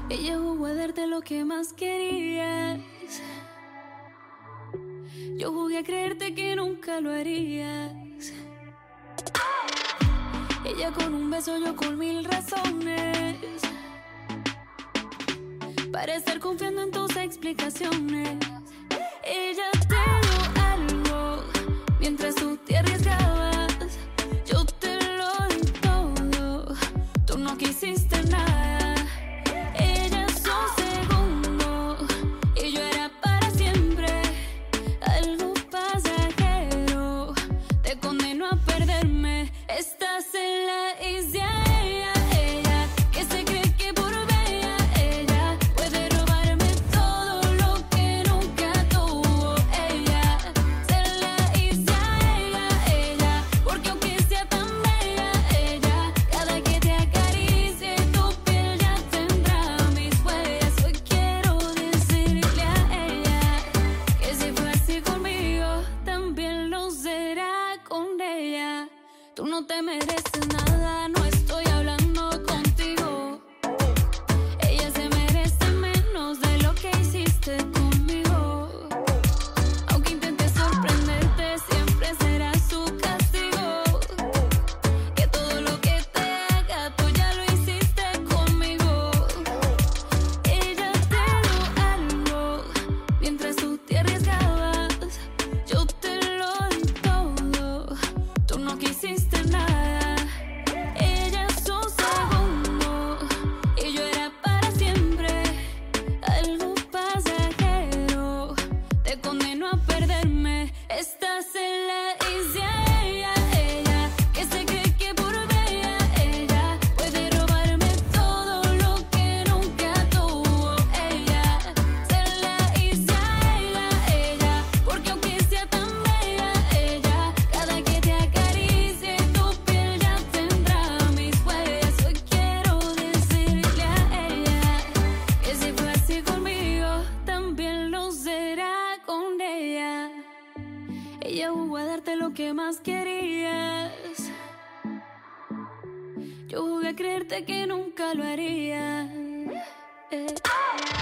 Ella jugó a darte lo que más querías. Yo jugué a creerte que nunca lo harías. Ella con un beso, yo con mil razones para estar confiando en tus explicaciones. Ella te dio algo mientras tú te arriesgabas. Yo te lo di todo, tú no quisiste nada. Ella es un segundo y yo era para siempre. Algo pasajero te condenó a perderme. Estás en la isla. Ella que se cree que por bella ella puede robarme todo lo que nunca tuvo. Ella en la isla. Ella porque aunque sea tan bella ella, cada que te acaricie tu piel ya tendrá mis huellas. Hoy quiero decirle a ella que si fue así conmigo también lo será con ella. Tú no te mereces nada, no estoy hablando contigo. Ella se merece menos de lo que hiciste conmigo. Aunque intentes sorprenderte, siempre será su castigo. Que todo lo que te haga, tú ya lo hiciste conmigo. Ella te dio algo mientras tú te arriesgabas. Yo te lo di todo, tú no quisiste nada. Ella es un segundo y yo era para siempre. Algo pasajero te condenó a perderme. Estás en la isla. Ella que se cree que por bella ella puede robarme todo lo que nunca tuvo. Ella en la isla. Ella porque aunque sea tan bella ella, cada que te acaricie tu piel ya tendrá mis huellas. Hoy quiero decirle a ella que si fue así conmigo también lo será con ella. Ella jugó a darte lo que más querías. Yo jugué a creerte que nunca lo haría.